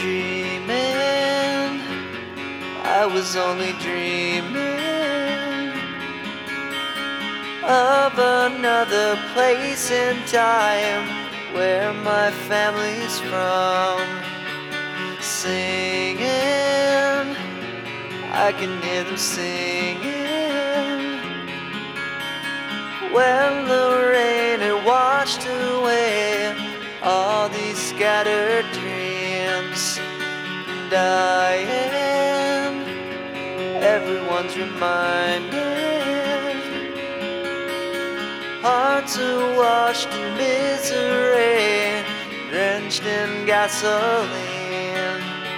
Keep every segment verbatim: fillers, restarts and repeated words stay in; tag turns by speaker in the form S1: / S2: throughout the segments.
S1: dreaming, I was only dreaming of another place and time where my family's from. Singing, I can hear them singing when the rain had washed away all these scattered dreams. Dying, everyone's reminded, hearts are washed in misery, drenched in gasoline.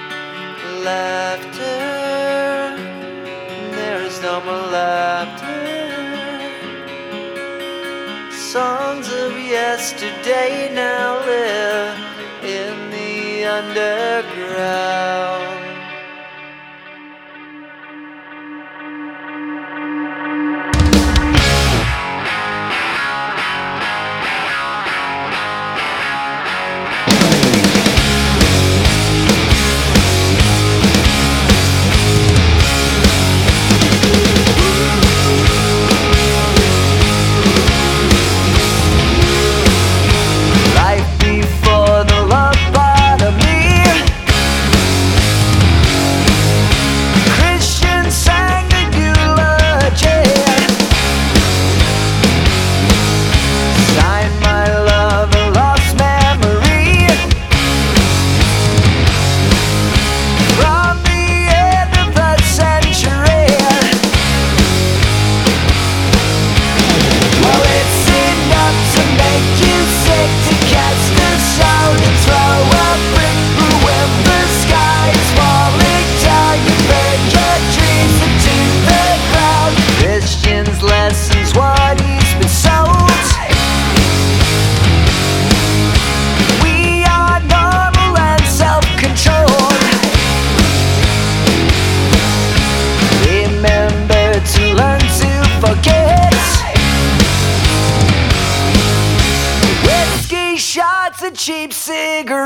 S1: Laughter, there is no more laughter. Songs of yesterday now live in the underground.
S2: Cheap cigarettes.